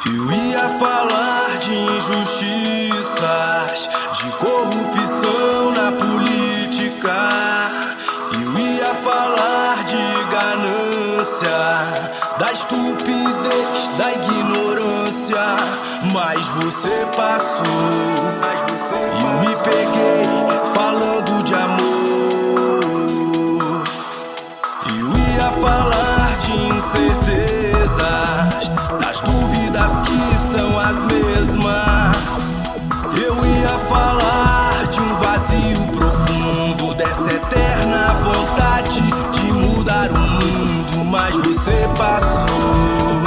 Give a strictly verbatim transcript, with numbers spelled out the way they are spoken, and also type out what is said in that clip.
Eu ia falar de injustiças, de corrupção na política. Eu ia falar de ganância, da estupidez, da ignorância. Mas você passou e eu me peguei falando de amor. Eu ia falar de incertezas, das dúvidas que são as mesmas. Eu ia falar de um vazio profundo, dessa eterna vontade de mudar o mundo. Mas você passou